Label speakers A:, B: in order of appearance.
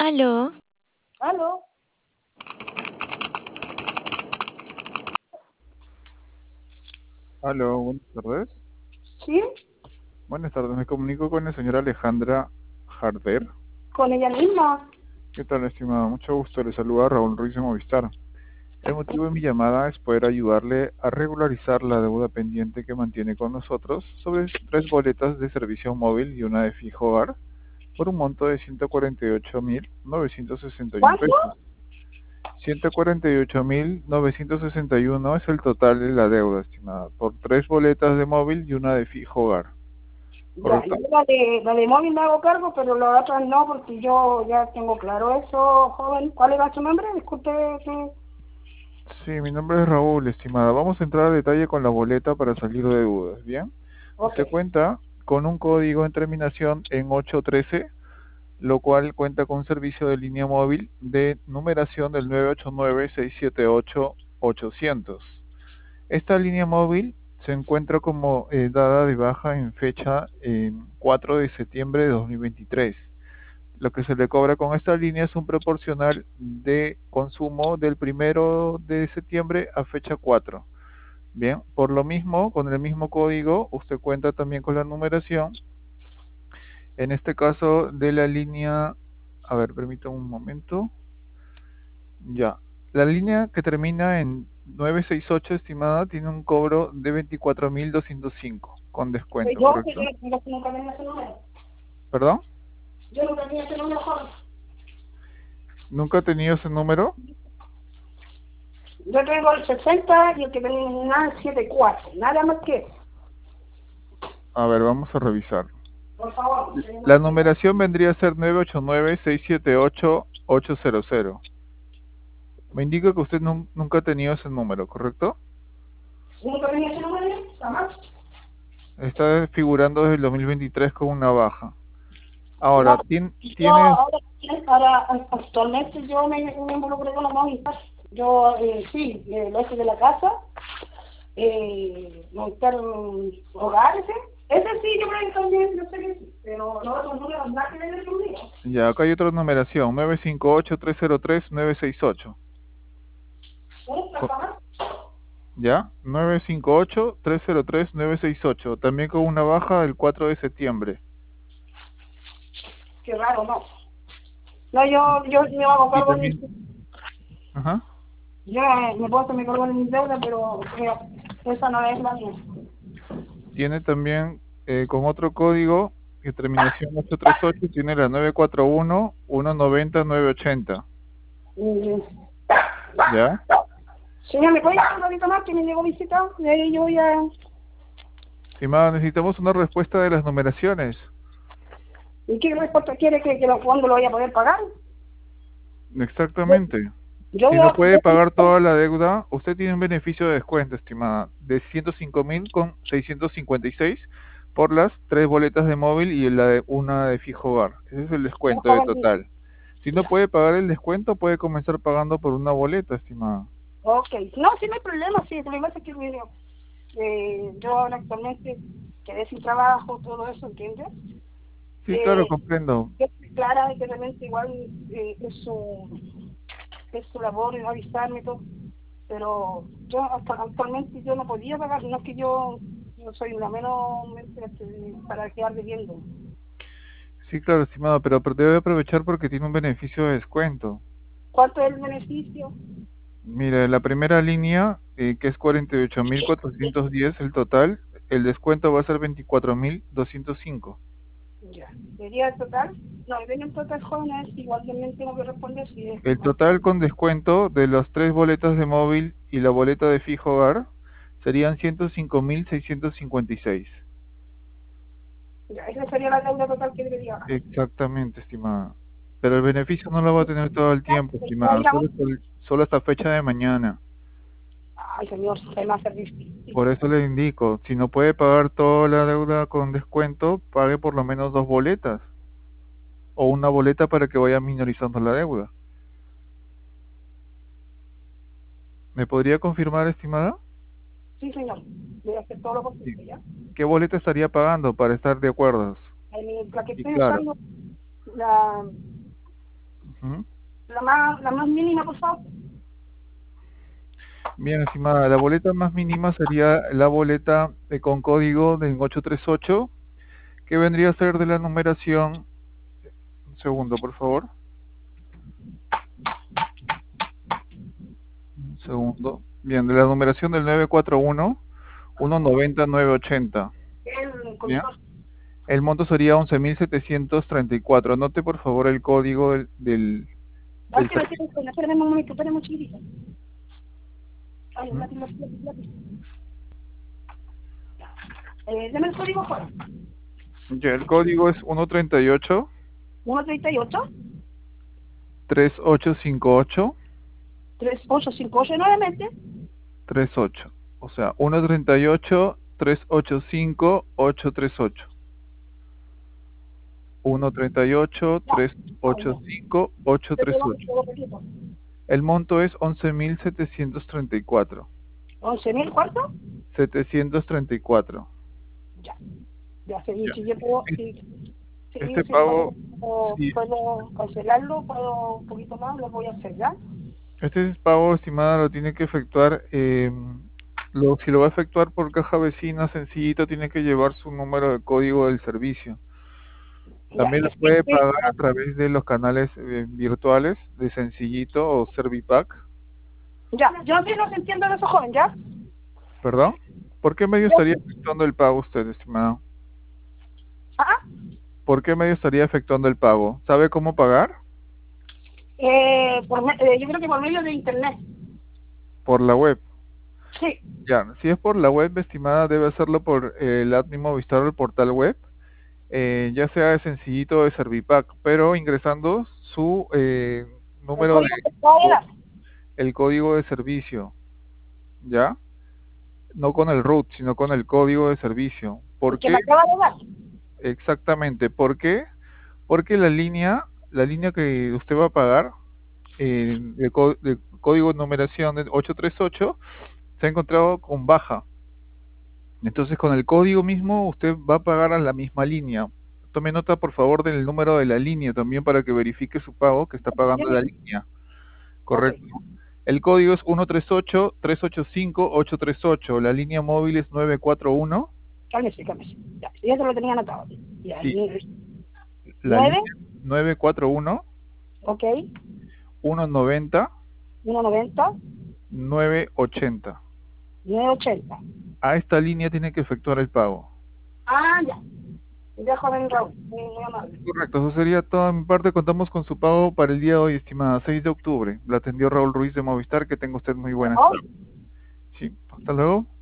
A: Aló,
B: ¿Aló?
C: Aló, buenas tardes.
B: ¿Sí?
C: Buenas tardes, me comunico con la señora Alejandra Harder.
B: ¿Con ella misma?
C: ¿Qué tal, estimada? Mucho gusto, le saluda Raúl Ruiz de Movistar. El motivo de mi llamada es poder ayudarle a regularizar la deuda pendiente que mantiene con nosotros sobre 3 boletas de servicio móvil y una de fijo hogar por un monto de 148.961
B: ¿Cuánto?
C: pesos. 148.961 es el total de la deuda, estimada, por 3 boletas de móvil y una de fijo hogar.
B: Ya, yo
C: ¿Correcto?
B: la de móvil me hago cargo, pero la otra no, porque yo ya tengo claro eso, joven. ¿Cuál era su nombre? Disculpe que...
C: Sí, mi nombre es Raúl, estimada. Vamos a entrar a detalle con la boleta para salir de dudas, ¿bien?
B: Ok.
C: Usted cuenta con un código en terminación en 813, lo cual cuenta con un servicio de línea móvil de numeración del 989-678-800. Esta línea móvil se encuentra como dada de baja en fecha 4 de septiembre de 2023. Lo que se le cobra con esta línea es un proporcional de consumo del 1 de septiembre a fecha 4. Bien, por lo mismo, con el mismo código, usted cuenta también con la numeración, en este caso de la línea, a ver, permítame un momento, ya. La línea que termina en 968, estimada, tiene un cobro de 24.205 con descuento,
B: Yo, que
C: ¿correcto?
B: yo nunca tenía ese número.
C: ¿Perdón?
B: Yo nunca tenía ese número, joven.
C: ¿Nunca ha tenido ese número?
B: Yo tengo el 60 y el que tenía el 74. Nada más que eso.
C: A ver, vamos a revisar.
B: Por favor.
C: La numeración vendría a ser 989-678-800. Me indica que usted nunca ha tenido ese número, ¿correcto?
B: Nunca tenía ese número, jamás.
C: Está figurando desde el 2023 con una baja.
B: No,
C: Ahora,
B: yo
C: ¿tienes?
B: ahora actualmente yo me involucré con la Movistar. Yo sí, lo hice de la casa, Movistar hogar ese sí, yo creo que también, yo sé que sí, pero los otros números nada que ver el mío.
C: Ya, acá hay otra numeración, 958-303-968. Co-
B: Ajá.
C: ¿Ya? 958-303-968. También con una baja del 4 de septiembre.
B: Qué raro, no. No, yo me hago
C: Y
B: cargo de
C: también, ajá.
B: yo me puedo hacer mi cargo de mis deudas, pero esa no es la mía.
C: Tiene también con otro código que terminación 838, tiene la 941-190-980.
B: Mm,
C: ¿Ya?
B: Señor, ¿me puede dar un ratito más que me llegó visita? De ahí yo voy a...
C: Estimado, necesitamos una respuesta de las numeraciones.
B: ¿Y qué respuesta quiere cuándo lo voy a poder pagar?
C: Exactamente.
B: Yo
C: Si
B: voy
C: no
B: a...
C: puede pagar toda la deuda, usted tiene un beneficio de descuento, estimada, de 105.000 con 656 por las 3 boletas de móvil y una de fijo hogar. Ese es el
B: No,
C: descuento de
B: joven,
C: total. Si no
B: ya.
C: puede pagar el descuento, puede comenzar pagando por una boleta, estimada.
B: Ok. No, sí, no hay problema, sí. El problema es que mire, yo ahora actualmente quedé sin trabajo, todo eso, ¿entiendes?
C: Sí, claro,
B: Eh,
C: comprendo.
B: yo estoy clara de que realmente igual es su labor es avisarme y todo, pero yo actualmente yo no podía pagar, no es que yo soy una menos para quedar debiendo.
C: Sí, claro, estimado, pero debe aprovechar porque tiene un beneficio de descuento.
B: ¿Cuánto es el beneficio?
C: Mire, la primera línea, que es 48.410 el total, el descuento va a ser 24.205.
B: Ya. ¿Sería el total? No, ven el total, jóvenes, igual también tengo que responder si es
C: El
B: más que...
C: total con descuento de las 3 boletas de móvil y la boleta de fijo hogar serían 105.656.
B: Ya, esa sería la deuda total que debería pagar.
C: Exactamente, estimada. Pero el beneficio no lo va a tener todo el tiempo, estimada,
B: Ay,
C: solo hasta fecha de mañana.
B: señor, se me va a hacer difícil.
C: Por eso le indico, si no puede pagar toda la deuda con descuento, pague por lo menos 2 boletas o una boleta para que vaya minorizando la deuda. ¿Me podría confirmar, estimada?
B: Sí, señor, voy a hacer todo lo
C: Sí.
B: posible, ¿ya?
C: ¿Qué boleta estaría pagando para estar de acuerdo?
B: La que
C: Y
B: estoy
C: claro,
B: usando, la,
C: Ujú.
B: La más mínima, por favor.
C: Bien, estimada, la boleta más mínima sería la boleta con código del 838, que vendría a ser de la numeración, un segundo, por favor, un segundo. Bien, de la numeración del 941, 190, 980.
B: El
C: Bien.
B: control.
C: El monto sería 11.734. Anote, por favor, el código del servicio.
B: Espérame un momento, espérame un chiquitito. Ay,
C: ¿Mm?
B: lápiz. Deme el código fuera.
C: Ya, el código es 138
B: 138
C: 3858
B: 3858 nuevamente.
C: 38. O sea, 138 385 838. 138
B: Ya, ahí ya.
C: 385 838.
B: Lo repito.
C: El monto es 11.734.
B: 11.000, ¿cuánto?
C: 734.
B: Ya. Ya, sí,
C: Ya.
B: si yo puedo,
C: Es-
B: sí,
C: Este pago, sí,
B: puedo cancelarlo, puedo un poquito más, lo voy a hacer, ¿ya?
C: este pago, estimada, lo tiene que efectuar, si lo va a efectuar por caja vecina, sencillito, tiene que llevar su número de código del servicio.
B: Ya,
C: También lo puede pagar a través de los canales virtuales de Sencillito o Servipack.
B: ya, yo sí los entiendo de eso, joven, ¿ya?
C: ¿Perdón? ¿Por qué medio
B: Yo,
C: estaría efectuando el pago usted, estimado?
B: ah,
C: ¿Por qué medio estaría efectuando el pago? ¿Sabe cómo pagar?
B: yo creo que por medio de internet.
C: Por la web.
B: Sí,
C: Ya, si es por la web, estimada, debe hacerlo por el admin Movistar o el portal web, ya sea de Sencillito o de Servipack, pero ingresando su
B: el
C: número de
B: código que te voy a dar,
C: el código de servicio, ¿ya? No con el root, sino con el código de servicio. ¿Por
B: el que me
C: qué?
B: acaba de dar.
C: Exactamente. ¿Por qué? Porque la línea que usted va a pagar, el código de numeración de 838, se ha encontrado con baja. Entonces, con el código mismo, usted va a pagar a la misma línea. Tome nota, por favor, del número de la línea también para que verifique su pago que está pagando la línea.
B: Ok,
C: Correcto. El código es 138-385-838. La línea móvil es 941.
B: cálmese. Ya te lo tenía anotado. Ya,
C: Sí, la
B: 9,
C: línea 941
B: ok,
C: 190
B: 190,
C: 980.
B: 980.
C: A esta línea tiene que efectuar el pago.
B: Ah, ya. Ya, joven Raúl, muy amable.
C: Correcto, eso sería toda mi parte. Contamos con su pago para el día de hoy, estimada, 6 de octubre. La atendió Raúl Ruiz de Movistar. Que tenga usted muy buenas
B: ¿No?
C: tardes. Sí, hasta luego.